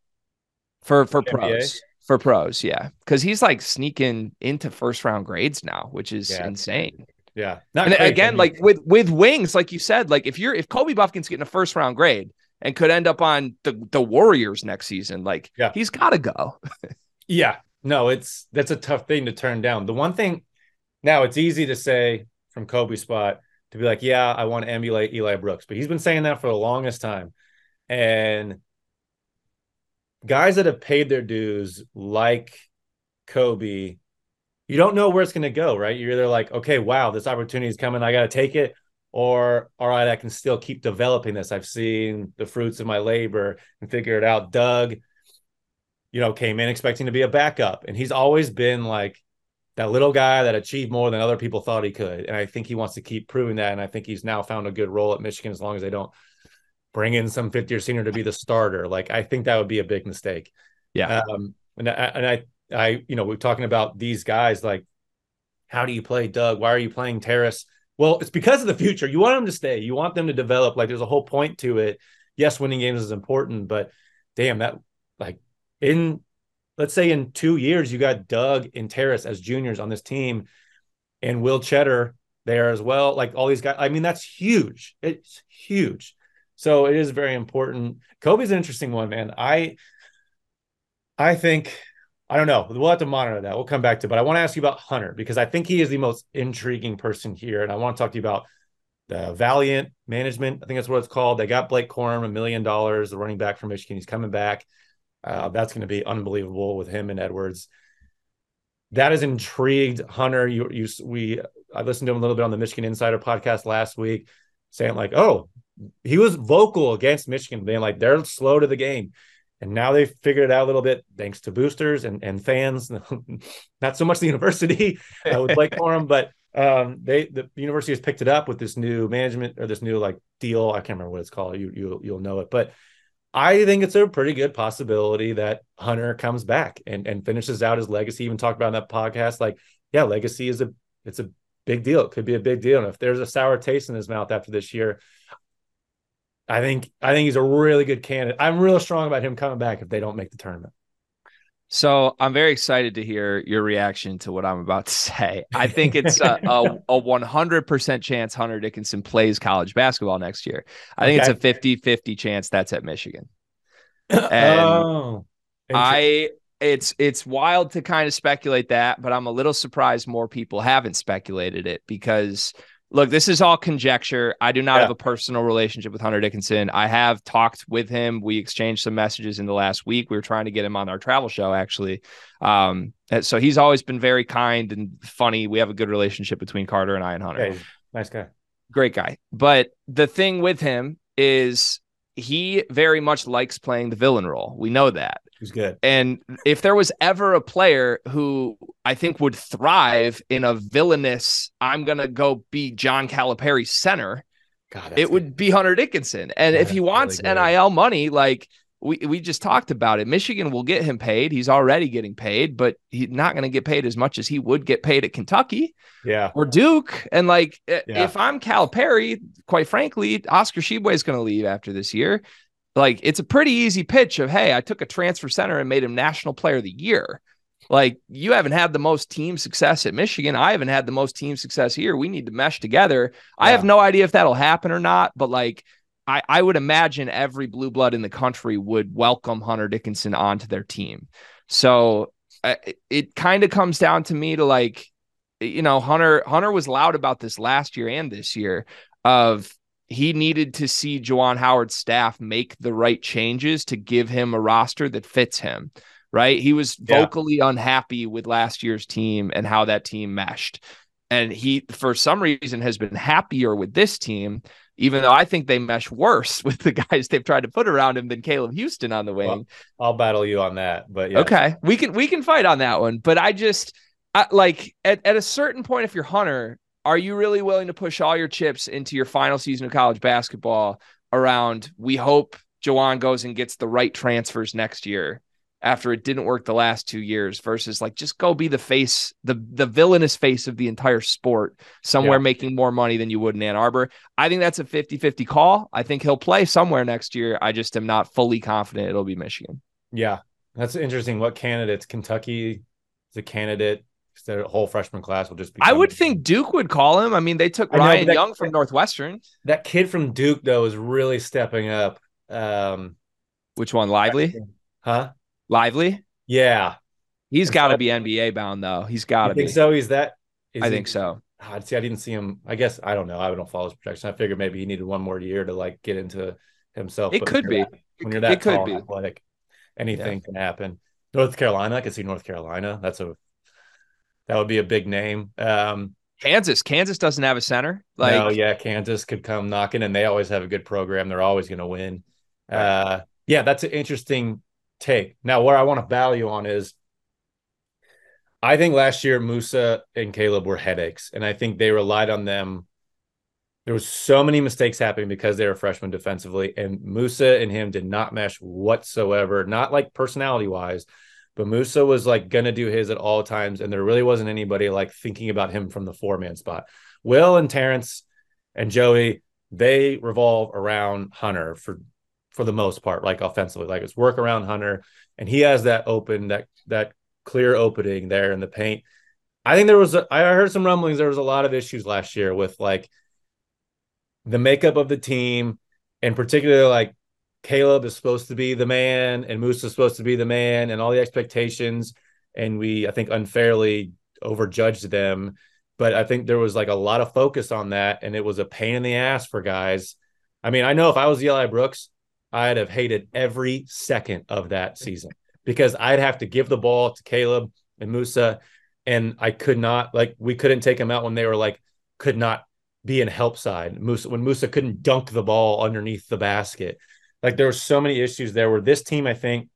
for pros, yeah, because he's like sneaking into first round grades now, which is insane. Yeah, and again, like with wings, like you said, like if Kobe Buffkin's getting a first round grade and could end up on the Warriors next season, like he's got to go. Yeah, no, that's a tough thing to turn down. The one thing now, it's easy to say from Kobe's spot to be like, yeah, I want to emulate Eli Brooks, but he's been saying that for the longest time. And guys that have paid their dues like Kobe, you don't know where it's going to go, right? You're either like, okay, wow, this opportunity is coming, I got to take it. Or, all right, I can still keep developing this. I've seen the fruits of my labor and figure it out. Doug, came in expecting to be a backup. And he's always been like that little guy that achieved more than other people thought he could. And I think he wants to keep proving that. And I think he's now found a good role at Michigan, as long as they don't bring in some 5th-year senior to be the starter. Like, I think that would be a big mistake. Yeah. And I we're talking about these guys, like how do you play Doug? Why are you playing Terrace? Well, it's because of the future. You want them to stay. You want them to develop. Like, there's a whole point to it. Yes, winning games is important, but damn, that, like, let's say in 2 years, you got Doug and Terrace as juniors on this team, and Will Cheddar there as well. Like, all these guys. I mean, that's huge. It's huge. So it is very important. Kobe's an interesting one, man. I think, I don't know. We'll have to monitor that. We'll come back to it. But I want to ask you about Hunter, because I think he is the most intriguing person here. And I want to talk to you about the Valiant management. I think that's what it's called. They got Blake Corum, $1 million, the running back from Michigan. He's coming back. That's going to be unbelievable with him and Edwards. That has intrigued Hunter. I listened to him a little bit on the Michigan Insider podcast last week, saying like, oh, he was vocal against Michigan, being like, they're slow to the game. And now they've figured it out a little bit, thanks to boosters and fans. Not so much the university with Blake Corum, but the university has picked it up with this new management, or this new like deal. I can't remember what it's called. You'll know it, but I think it's a pretty good possibility that Hunter comes back and finishes out his legacy. Even talked about in that podcast, like, yeah, legacy it's a big deal. It could be a big deal. And if there's a sour taste in his mouth after this year, I think he's a really good candidate. I'm real strong about him coming back if they don't make the tournament. So I'm very excited to hear your reaction to what I'm about to say. I think it's a 100% chance Hunter Dickinson plays college basketball next year. I think it's a 50-50 chance that's at Michigan. And it's wild to kind of speculate that, but I'm a little surprised more people haven't speculated it, because look, this is all conjecture. I do not have a personal relationship with Hunter Dickinson. I have talked with him. We exchanged some messages in the last week. We were trying to get him on our travel show, actually. So he's always been very kind and funny. We have a good relationship between Carter and I and Hunter. Hey, nice guy. Great guy. But the thing with him is he very much likes playing the villain role. We know that. He's good. And if there was ever a player who I think would thrive in a villainous, I'm going to go be John Calipari center, it would be Hunter Dickinson. And if he wants really NIL money, like we just talked about it, Michigan will get him paid. He's already getting paid, but he's not going to get paid as much as he would get paid at Kentucky or Duke. And like, if I'm Calipari, quite frankly, Oscar Tshiebwe is going to leave after this year. Like, it's a pretty easy pitch of, hey, I took a transfer center and made him National Player of the Year. Like, you haven't had the most team success at Michigan. I haven't had the most team success here. We need to mesh together. Yeah. I have no idea if that'll happen or not, but like, I would imagine every blue blood in the country would welcome Hunter Dickinson onto their team. So it kind of comes down to me to like, you know, Hunter was loud about this last year and this year of, he needed to see Juwan Howard's staff make the right changes to give him a roster that fits him, right? He was vocally unhappy with last year's team and how that team meshed. And he, for some reason, has been happier with this team, even though I think they mesh worse with the guys they've tried to put around him than Caleb Houston on the wing. Well, I'll battle you on that, but yeah. Okay, we can fight on that one. But like at a certain point, if you're Hunter, are you really willing to push all your chips into your final season of college basketball around, we hope Juwan goes and gets the right transfers next year after it didn't work the last 2 years, versus like, just go be the face, the villainous face of the entire sport somewhere making more money than you would in Ann Arbor? I think that's a 50-50 call. I think he'll play somewhere next year. I just am not fully confident it'll be Michigan. Yeah, that's interesting. What candidates? Kentucky is a candidate. The whole freshman class will just be. I would think Duke would call him. I mean, they took Ryan Young from Northwestern. That kid from Duke, though, is really stepping up. Which one? Lively? Huh? Lively? Yeah. He's got to be NBA bound, though. He's got to be. Think so? I think so. I didn't see him. I guess, I don't know. I don't follow his projection. I figured maybe he needed one more year to like get into himself. It could be. When you're that tall and athletic, anything can happen. North Carolina, I could see North Carolina. That would be a big name. Kansas doesn't have a center. Kansas could come knocking, and they always have a good program. They're always going to win. That's an interesting take. Now, where I want to battle you on is, I think last year Musa and Caleb were headaches, and I think they relied on them. There was so many mistakes happening because they were freshmen defensively, and Musa and him did not mesh whatsoever. Not like personality-wise, but Musa was like going to do his at all times. And there really wasn't anybody like thinking about him from the 4-man spot. Will and Terrence and Joey, they revolve around Hunter for the most part, like offensively, like it's work around Hunter, and he has that clear opening there in the paint. I think I heard some rumblings. There was a lot of issues last year with like the makeup of the team, and particularly like Caleb is supposed to be the man and Musa is supposed to be the man, and all the expectations. And we, I think, unfairly overjudged them. But I think there was like a lot of focus on that, and it was a pain in the ass for guys. I mean, I know if I was Eli Brooks, I'd have hated every second of that season because I'd have to give the ball to Caleb and Musa, and I could not, like, we couldn't take them out when they were like, could not be in help side. When Musa couldn't dunk the ball underneath the basket. Like, there were so many issues there where this team, I think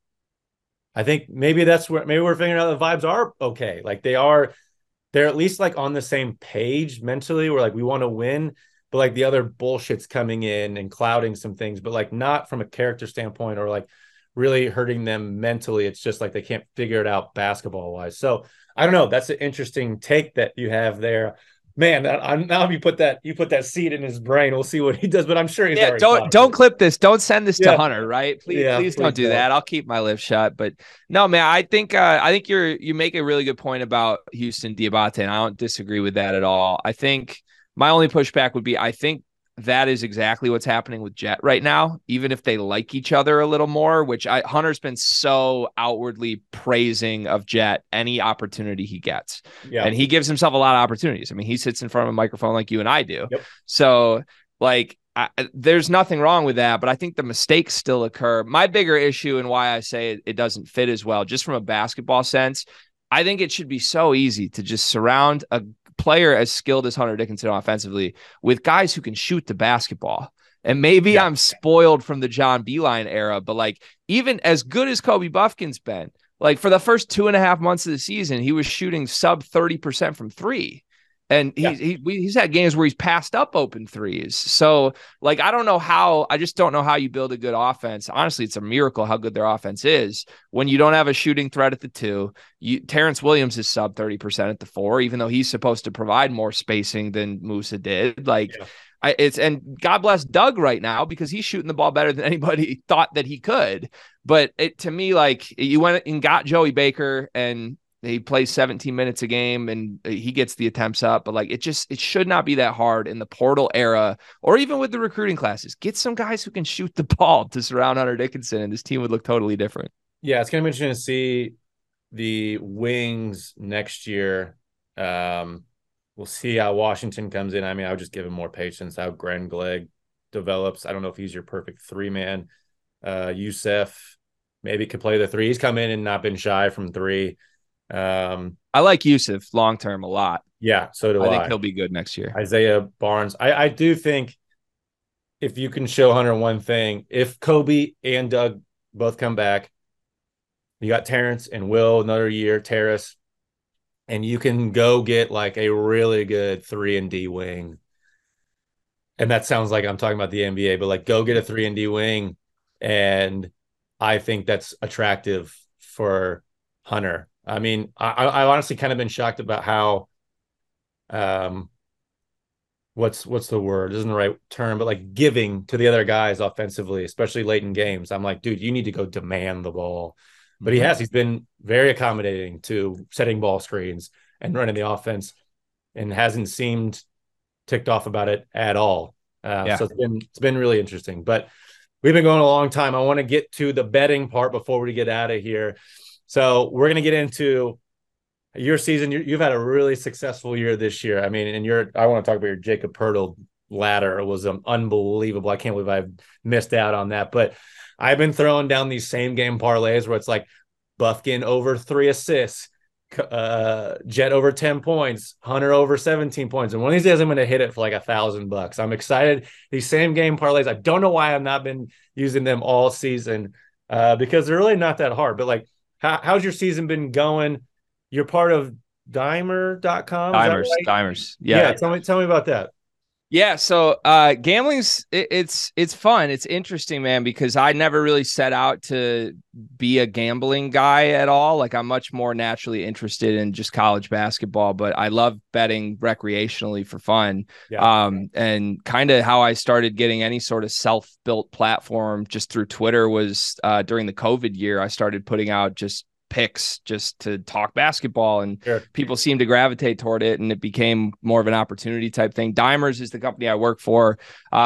maybe we're figuring out the vibes are okay. Like they're at least like on the same page mentally. We're like, we want to win, but like the other bullshit's coming in and clouding some things, but like not from a character standpoint or like really hurting them mentally. It's just like they can't figure it out basketball wise. So I don't know. That's an interesting take that you have there, man. Now you put that seed in his brain. We'll see what he does, but I'm sure he's don't clip this. Don't send this to Hunter, right? Please don't do that. I'll keep my lips shut. But no, man, I think you make a really good point about Houston Diabate, and I don't disagree with that at all. I think my only pushback would be, I think that is exactly what's happening with Jet right now, even if they like each other a little more, which Hunter's been so outwardly praising of Jet any opportunity he gets. Yeah. And he gives himself a lot of opportunities. I mean, he sits in front of a microphone like you and I do. Yep. So like, there's nothing wrong with that, but I think the mistakes still occur. My bigger issue and why I say it doesn't fit as well, just from a basketball sense, I think it should be so easy to just surround a player as skilled as Hunter Dickinson offensively with guys who can shoot the basketball. And maybe I'm spoiled from the John Beilein era, but like even as good as Kobe Buffkin's been, like for the first 2.5 months of the season, he was shooting sub 30% from three. And he's had games where he's passed up open threes. So like, I just don't know how you build a good offense. Honestly, it's a miracle how good their offense is when you don't have a shooting threat at the 2. Terrence Williams is sub 30% at the 4, even though he's supposed to provide more spacing than Musa did. Like and God bless Doug right now because he's shooting the ball better than anybody thought that he could. But to me, like you went and got Joey Baker and he plays 17 minutes a game and he gets the attempts up, but like it should not be that hard in the portal era or even with the recruiting classes. Get some guys who can shoot the ball to surround Hunter Dickinson and this team would look totally different. Yeah, it's going to be interesting to see the wings next year. We'll see how Washington comes in. I mean, I would just give him more patience, how Glenn Glegg develops. I don't know if he's your perfect 3-man. Yusef maybe could play the 3. He's come in and not been shy from 3. I like Yusuf long-term a lot. Yeah, so do I. I think he'll be good next year. Isaiah Barnes. I do think if you can show Hunter one thing, if Kobe and Doug both come back, you got Terrence and Will another year, Terrace, and you can go get like a really good 3-and-D wing. And that sounds like I'm talking about the NBA, but like go get a 3-and-D wing. And I think that's attractive for Hunter. I mean, I honestly kind of been shocked about how, what's the word? Isn't the right term, but like giving to the other guys offensively, especially late in games. I'm like, dude, you need to go demand the ball. But he's been very accommodating to setting ball screens and running the offense and hasn't seemed ticked off about it at all. So it's been really interesting, but we've been going a long time. I want to get to the betting part before we get out of here. So we're going to get into your season. You've had a really successful year this year. I mean, and I want to talk about your Jacob Poeltl ladder. It was unbelievable. I can't believe I've missed out on that. But I've been throwing down these same game parlays where it's like Buffkin over 3 assists, Jet over 10 points, Hunter over 17 points. And one of these days I'm going to hit it for like $1,000. I'm excited. These same game parlays. I don't know why I've not been using them all season because they're really not that hard. But like, how's your season been going? You're part of Dimer.com. Dimers. Yeah. Tell me about that. Yeah, so gambling's it's fun. It's interesting, man, because I never really set out to be a gambling guy at all. Like I'm much more naturally interested in just college basketball, but I love betting recreationally for fun. Yeah. And kind of how I started getting any sort of self-built platform just through Twitter was during the COVID year. I started putting out just picks just to talk basketball, and people seem to gravitate toward it, and it became more of an opportunity type thing. Dimers is the company I work for.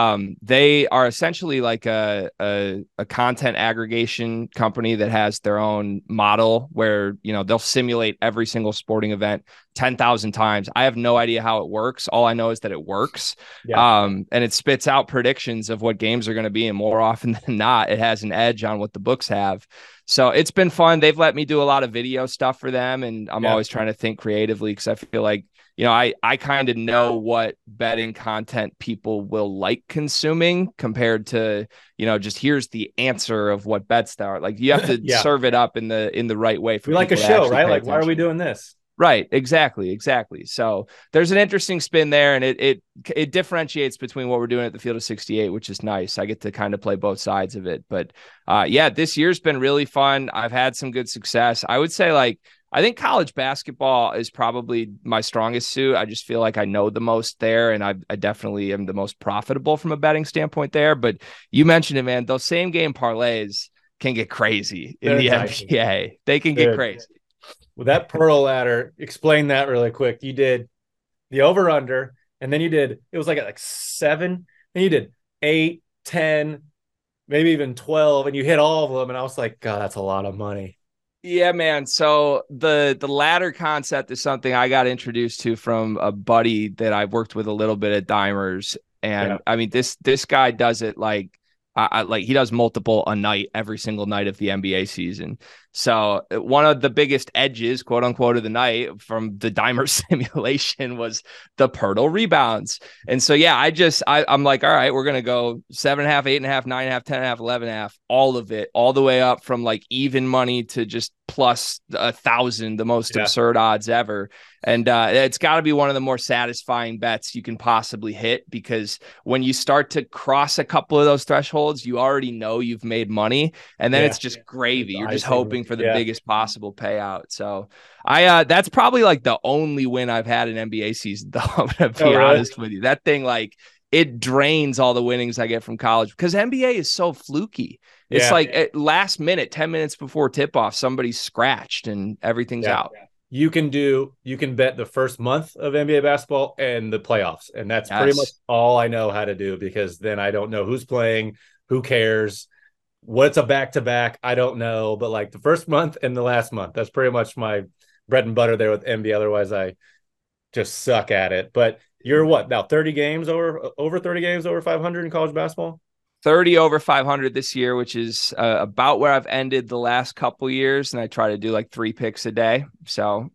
They are essentially like a content aggregation company that has their own model where, you know, they'll simulate every single sporting event 10,000 times. I have no idea how it works. All I know is that it works. And it spits out predictions of what games are going to be. And more often than not, it has an edge on what the books have. So it's been fun. They've let me do a lot of video stuff for them. And I'm always trying to think creatively because I feel like, you know, I kind of know what betting content people will like consuming compared to, you know, just here's the answer of what bets there are. Like you have to serve it up in the right way. For we like a show, right? Like, why are we doing this? Right. Exactly. So there's an interesting spin there, and it differentiates between what we're doing at the Field of 68, which is nice. I get to kind of play both sides of it. But this year's been really fun. I've had some good success. I would say, like, I think college basketball is probably my strongest suit. I just feel like I know the most there, and I definitely am the most profitable from a betting standpoint there. But you mentioned it, man. Those same game parlays can get crazy in the NBA. They can get crazy. With that Pearl ladder, explain that really quick. You did the over under, and then you did, it was like 7, and you did 8, 10, maybe even 12, and you hit all of them. And I was like, God, that's a lot of money. Yeah, man. So the ladder concept is something I got introduced to from a buddy that I've worked with a little bit at Dimers. And I mean, this guy does it like he does multiple a night every single night of the NBA season. So one of the biggest edges, quote unquote, of the night from the Dimer simulation was the Pirtle rebounds. And so, yeah, I'm like, all right, we're going to go 7.5, 8.5, 9.5, 10.5, 11.5, all of it, all the way up from like even money to just plus 1,000, the most absurd odds ever. And it's got to be one of the more satisfying bets you can possibly hit, because when you start to cross a couple of those thresholds, you already know you've made money, and then it's just gravy. You're just hoping for the biggest possible payout. So that's probably like the only win I've had in NBA season, though. I'm going to be honest with you. That thing, like, it drains all the winnings I get from college, because NBA is so fluky. It's like at last minute, 10 minutes before tip off, somebody's scratched and everything's out. You can bet the first month of NBA basketball and the playoffs. And that's pretty much all I know how to do, because then I don't know who's playing, who cares, what's a back-to-back. I don't know, but like the first month and the last month, that's pretty much my bread and butter there with NBA. Otherwise I just suck at it. But you're what now, 30 games over 30 games over 500 in college basketball? 30 over 500 this year, which is about where I've ended the last couple years. And I try to do like 3 picks a day. So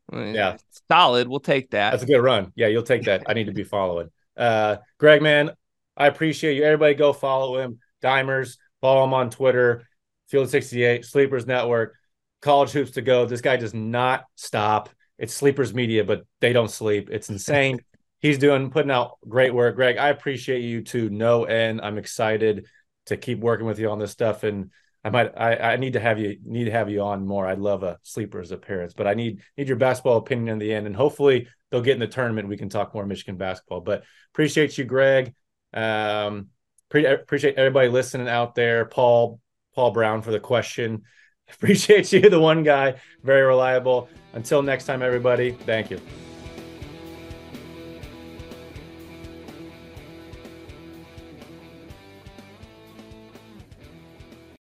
solid. We'll take that. That's a good run. Yeah, you'll take that. I need to be following. Greg, man, I appreciate you. Everybody go follow him. Dimers, follow him on Twitter, Field 68, Sleepers Network, College Hoops to Go. This guy does not stop. It's Sleepers Media, but they don't sleep. It's insane. He's putting out great work. Greg, I appreciate you to no end. I'm excited to keep working with you on this stuff. And I need to have you on more. I'd love a Sleepers appearance, but I need your basketball opinion in the end. And hopefully they'll get in the tournament. We can talk more Michigan basketball, but appreciate you, Greg. Appreciate everybody listening out there. Paul Brown for the question. Appreciate you, the one guy, very reliable. Until next time, everybody. Thank you.